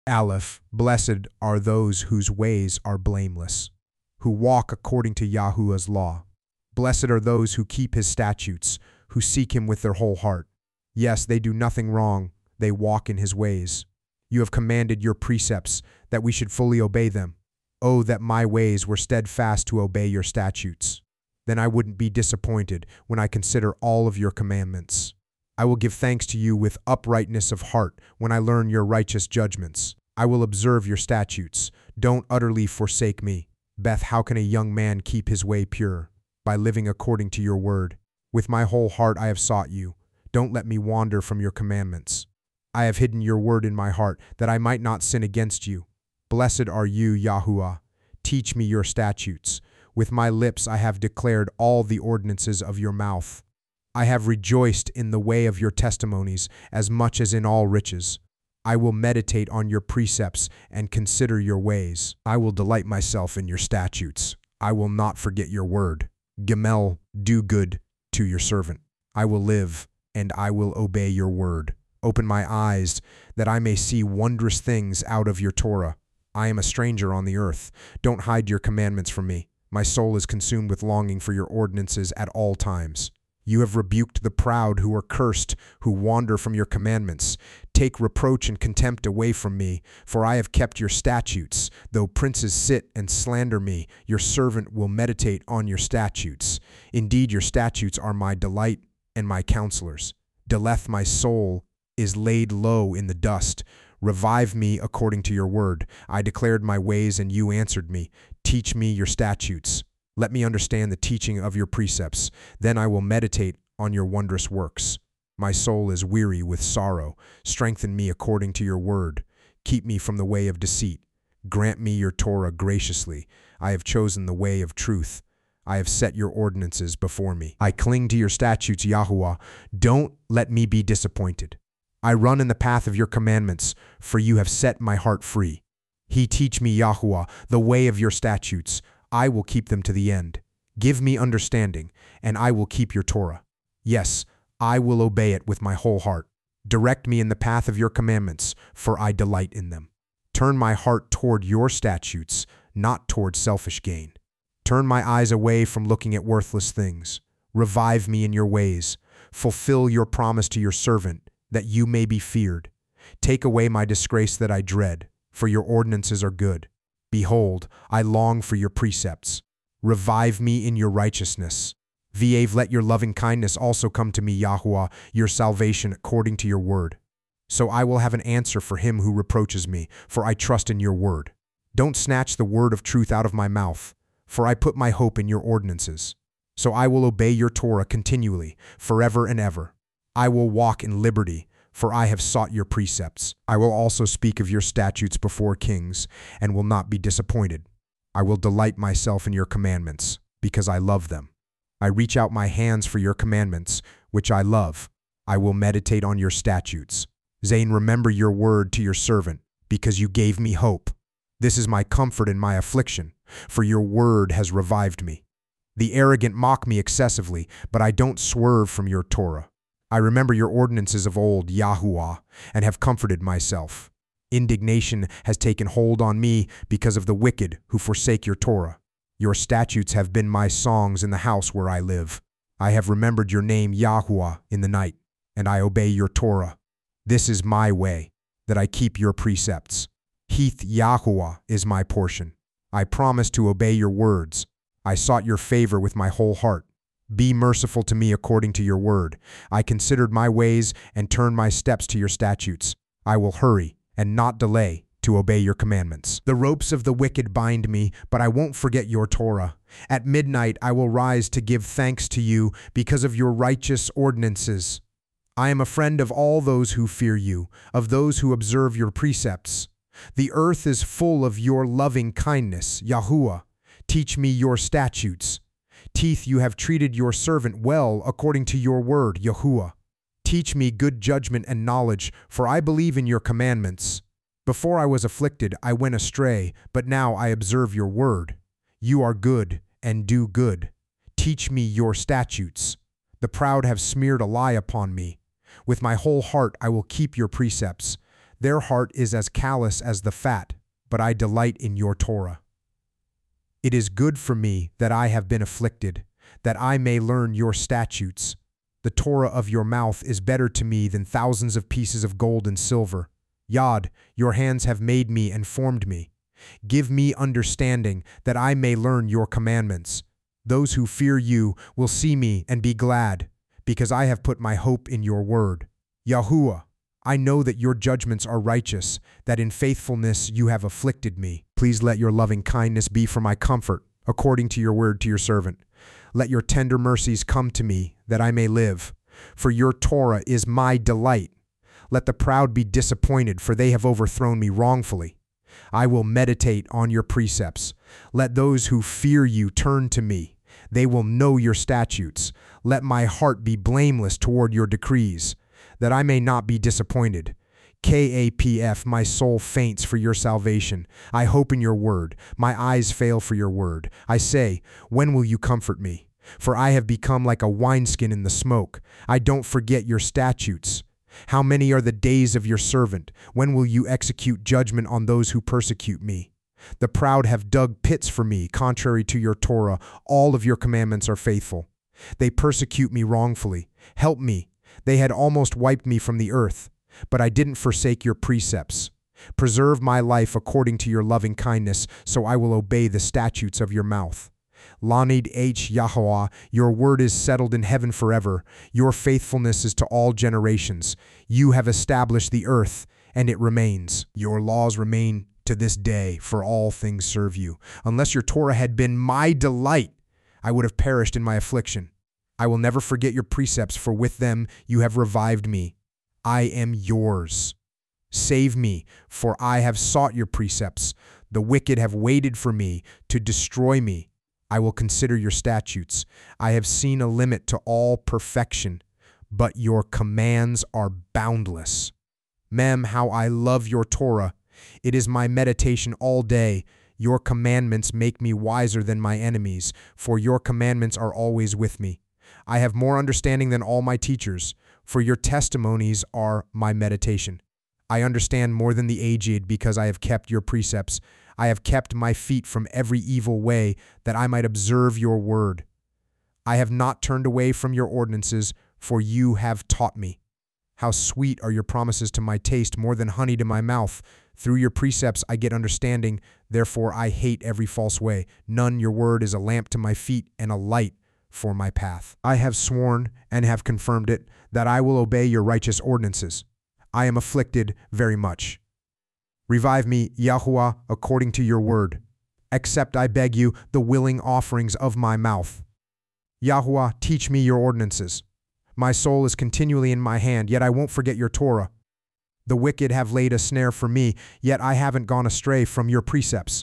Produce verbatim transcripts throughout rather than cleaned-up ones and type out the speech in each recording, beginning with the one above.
Aleph, blessed are those whose ways are blameless, who walk according to Yahuwah's law. Blessed are those who keep his statutes, who seek him with their whole heart. Yes, they do nothing wrong, they walk in his ways. You have commanded your precepts, that we should fully obey them. Oh, that my ways were steadfast to obey your statutes. Then I wouldn't be disappointed when I consider all of your commandments. I will give thanks to you with uprightness of heart when I learn your righteous judgments. I will observe your statutes. Don't utterly forsake me. Beth, how can a young man keep his way pure? By living according to your word. With my whole heart I have sought you. Don't let me wander from your commandments. I have hidden your word in my heart, that I might not sin against you. Blessed are you, Yahuwah. Teach me your statutes. With my lips I have declared all the ordinances of your mouth. I have rejoiced in the way of your testimonies as much as in all riches. I will meditate on your precepts and consider your ways. I will delight myself in your statutes. I will not forget your word. Gimel, do good to your servant. I will live, and I will obey your word. Open my eyes, that I may see wondrous things out of your Torah. I am a stranger on the earth. Don't hide your commandments from me. My soul is consumed with longing for your ordinances at all times. You have rebuked the proud who are cursed, who wander from your commandments. Take reproach and contempt away from me, for I have kept your statutes. Though princes sit and slander me, your servant will meditate on your statutes. Indeed, your statutes are my delight and my counselors. Deleth, my soul is laid low in the dust. Revive me according to your word. I declared my ways, and you answered me. Teach me your statutes. Let me understand the teaching of your precepts. Then I will meditate on your wondrous works. My soul is weary with sorrow. Strengthen me according to your word. Keep me from the way of deceit. Grant me your Torah graciously. I have chosen the way of truth. I have set your ordinances before me. I cling to your statutes, Yahuwah. Don't let me be disappointed. I run in the path of your commandments, for you have set my heart free. He teach me, Yahuwah, the way of your statutes. I will keep them to the end. Give me understanding, and I will keep your Torah. Yes, I will obey it with my whole heart. Direct me in the path of your commandments, for I delight in them. Turn my heart toward your statutes, not toward selfish gain. Turn my eyes away from looking at worthless things. Revive me in your ways. Fulfill your promise to your servant, that you may be feared. Take away my disgrace that I dread, for your ordinances are good. Behold, I long for your precepts. Revive me in your righteousness. V'av, let your loving kindness also come to me, Yahuwah, your salvation according to your word. So I will have an answer for him who reproaches me, for I trust in your word. Don't snatch the word of truth out of my mouth, for I put my hope in your ordinances. So I will obey your Torah continually, forever and ever. I will walk in liberty, for I have sought your precepts. I will also speak of your statutes before kings, and will not be disappointed. I will delight myself in your commandments, because I love them. I reach out my hands for your commandments, which I love. I will meditate on your statutes. Zain, remember your word to your servant, because you gave me hope. This is my comfort in my affliction, for your word has revived me. The arrogant mock me excessively, but I don't swerve from your Torah. I remember your ordinances of old, Yahuwah, and have comforted myself. Indignation has taken hold on me because of the wicked who forsake your Torah. Your statutes have been my songs in the house where I live. I have remembered your name, Yahuwah, in the night, and I obey your Torah. This is my way, that I keep your precepts. Heath Yahuwah is my portion. I promise to obey your words. I sought your favor with my whole heart. Be merciful to me according to your word. I considered my ways and turned my steps to your statutes. I will hurry and not delay to obey your commandments. The ropes of the wicked bind me, but I won't forget your Torah. At midnight I will rise to give thanks to you because of your righteous ordinances. I am a friend of all those who fear you, of those who observe your precepts. The earth is full of your loving kindness, Yahuwah. Teach me your statutes. Teeth, you have treated your servant well according to your word, Yahuwah. Teach me good judgment and knowledge, for I believe in your commandments. Before I was afflicted, I went astray, but now I observe your word. You are good and do good. Teach me your statutes. The proud have smeared a lie upon me. With my whole heart I will keep your precepts. Their heart is as callous as the fat, but I delight in your Torah. It is good for me that I have been afflicted, that I may learn your statutes. The Torah of your mouth is better to me than thousands of pieces of gold and silver. Yod, your hands have made me and formed me. Give me understanding, that I may learn your commandments. Those who fear you will see me and be glad, because I have put my hope in your word. Yahuwah, I know that your judgments are righteous, that in faithfulness you have afflicted me. Please let your loving kindness be for my comfort, according to your word to your servant. Let your tender mercies come to me, that I may live. For your Torah is my delight. Let the proud be disappointed, for they have overthrown me wrongfully. I will meditate on your precepts. Let those who fear you turn to me. They will know your statutes. Let my heart be blameless toward your decrees, that I may not be disappointed. Kapf, my soul faints for your salvation. I hope in your word. My eyes fail for your word. I say, when will you comfort me? For I have become like a wineskin in the smoke. I don't forget your statutes. How many are the days of your servant? When will you execute judgment on those who persecute me? The proud have dug pits for me, contrary to your Torah. All of your commandments are faithful. They persecute me wrongfully. Help me. They had almost wiped me from the earth, but I didn't forsake your precepts. Preserve my life according to your loving kindness, so I will obey the statutes of your mouth. Lanid H. Yahweh, your word is settled in heaven forever. Your faithfulness is to all generations. You have established the earth, and it remains. Your laws remain to this day, for all things serve you. Unless your Torah had been my delight, I would have perished in my affliction. I will never forget your precepts, for with them you have revived me. I am yours. Save me, for I have sought your precepts. The wicked have waited for me to destroy me. I will consider your statutes. I have seen a limit to all perfection, but your commands are boundless. Mem, how I love your Torah. It is my meditation all day. Your commandments make me wiser than my enemies, for your commandments are always with me. I have more understanding than all my teachers, for your testimonies are my meditation. I understand more than the aged, because I have kept your precepts. I have kept my feet from every evil way, that I might observe your word. I have not turned away from your ordinances, for you have taught me. How sweet are your promises to my taste, more than honey to my mouth. Through your precepts I get understanding, therefore I hate every false way. None, your word is a lamp to my feet and a light for my path. I have sworn and have confirmed it, that I will obey your righteous ordinances. I am afflicted very much. Revive me, Yahuwah, according to your word. Accept, I beg you, the willing offerings of my mouth. Yahuwah, teach me your ordinances. My soul is continually in my hand, yet I won't forget your Torah. The wicked have laid a snare for me, yet I haven't gone astray from your precepts.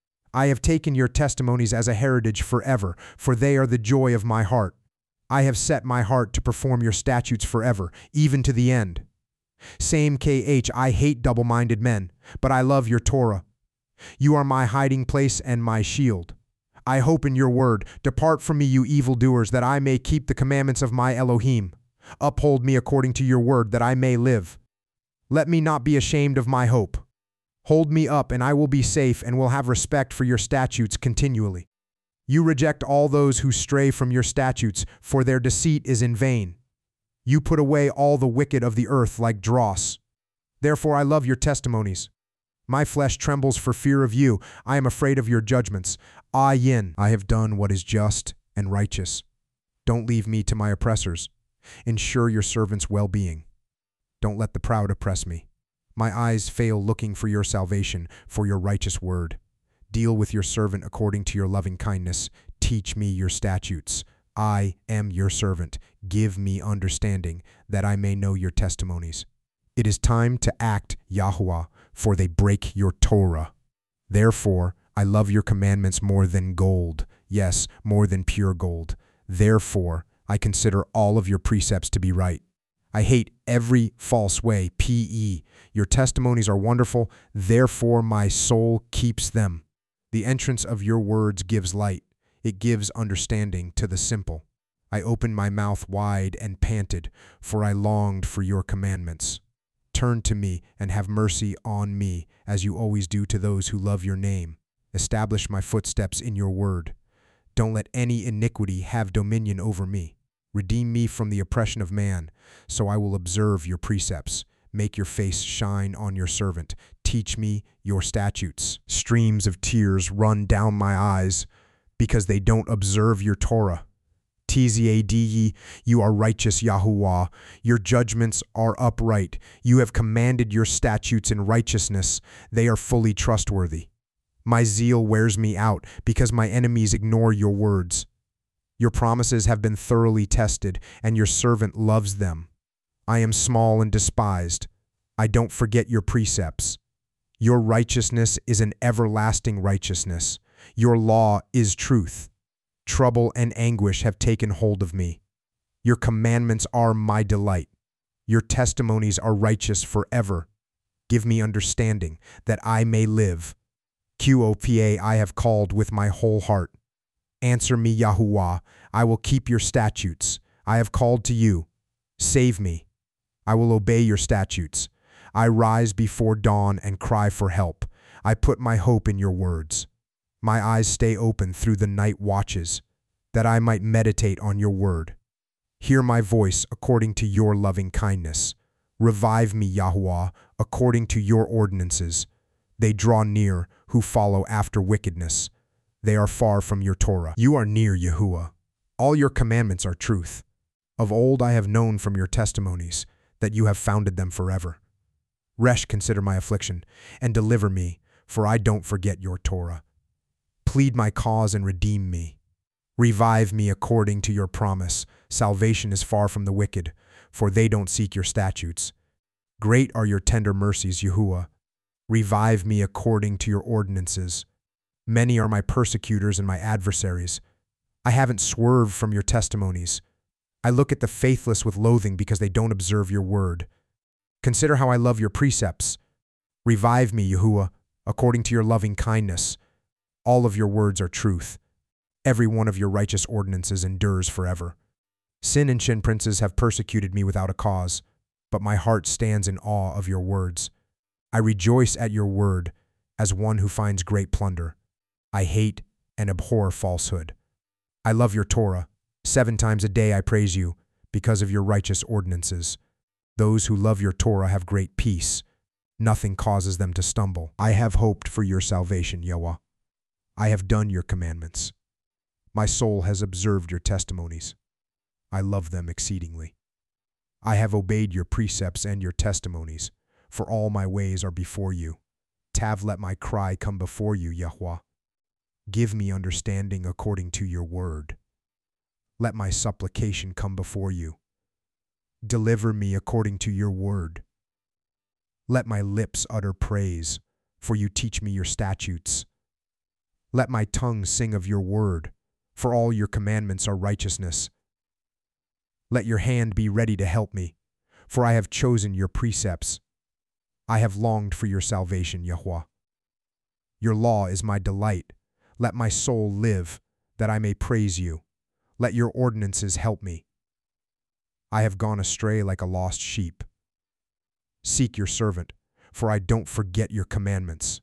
I have taken your testimonies as a heritage forever, for they are the joy of my heart. I have set my heart to perform your statutes forever, even to the end. Same K H, I hate double-minded men, but I love your Torah. You are my hiding place and my shield. I hope in your word. Depart from me, you evildoers, that I may keep the commandments of my Elohim. Uphold me according to your word, that I may live. Let me not be ashamed of my hope. Hold me up, and I will be safe and will have respect for your statutes continually. You reject all those who stray from your statutes, for their deceit is in vain. You put away all the wicked of the earth like dross. Therefore I love your testimonies. My flesh trembles for fear of you. I am afraid of your judgments. Ayin, I have done what is just and righteous. Don't leave me to my oppressors. Ensure your servant's well-being. Don't let the proud oppress me. My eyes fail looking for your salvation, for your righteous word. Deal with your servant according to your loving kindness. Teach me your statutes. I am your servant. Give me understanding, that I may know your testimonies. It is time to act, Yahuwah, for they break your Torah. Therefore, I love your commandments more than gold, yes, more than pure gold. Therefore, I consider all of your precepts to be right. I hate every false way, P E. Your testimonies are wonderful, therefore my soul keeps them. The entrance of your words gives light. It gives understanding to the simple. I opened my mouth wide and panted, for I longed for your commandments. Turn to me and have mercy on me, as you always do to those who love your name. Establish my footsteps in your word. Don't let any iniquity have dominion over me. Redeem me from the oppression of man, so I will observe your precepts. Make your face shine on your servant. Teach me your statutes. Streams of tears run down my eyes because they don't observe your Torah. Tzad, you are righteous, Yahuwah. Your judgments are upright. You have commanded your statutes in righteousness. They are fully trustworthy. My zeal wears me out because my enemies ignore your words. Your promises have been thoroughly tested, and your servant loves them. I am small and despised. I don't forget your precepts. Your righteousness is an everlasting righteousness. Your law is truth. Trouble and anguish have taken hold of me. Your commandments are my delight. Your testimonies are righteous forever. Give me understanding, that I may live. Qopa I have called with my whole heart. Answer me, Yahuwah. I will keep your statutes. I have called to you. Save me. I will obey your statutes. I rise before dawn and cry for help. I put my hope in your words. My eyes stay open through the night watches, that I might meditate on your word. Hear my voice according to your loving kindness. Revive me, Yahuwah, according to your ordinances. They draw near who follow after wickedness. They are far from your Torah. You are near, Yahuwah. All your commandments are truth. Of old I have known from your testimonies that you have founded them forever. Resh, consider my affliction, and deliver me, for I don't forget your Torah. Plead my cause and redeem me. Revive me according to your promise. Salvation is far from the wicked, for they don't seek your statutes. Great are your tender mercies, Yahuwah. Revive me according to your ordinances. Many are my persecutors and my adversaries. I haven't swerved from your testimonies. I look at the faithless with loathing because they don't observe your word. Consider how I love your precepts. Revive me, Yahuwah, according to your loving kindness. All of your words are truth. Every one of your righteous ordinances endures forever. Sin and Shin princes have persecuted me without a cause, but my heart stands in awe of your words. I rejoice at your word as one who finds great plunder. I hate and abhor falsehood. I love your Torah. Seven times a day I praise you because of your righteous ordinances. Those who love your Torah have great peace. Nothing causes them to stumble. I have hoped for your salvation, Yahweh. I have done your commandments. My soul has observed your testimonies. I love them exceedingly. I have obeyed your precepts and your testimonies, for all my ways are before you. Tav, let my cry come before you, Yahweh. Give me understanding according to your word. Let my supplication come before you. Deliver me according to your word. Let my lips utter praise, for you teach me your statutes. Let my tongue sing of your word, for all your commandments are righteousness. Let your hand be ready to help me, for I have chosen your precepts. I have longed for your salvation, Yahweh. Your law is my delight. Let my soul live, that I may praise you. Let your ordinances help me. I have gone astray like a lost sheep. Seek your servant, for I don't forget your commandments.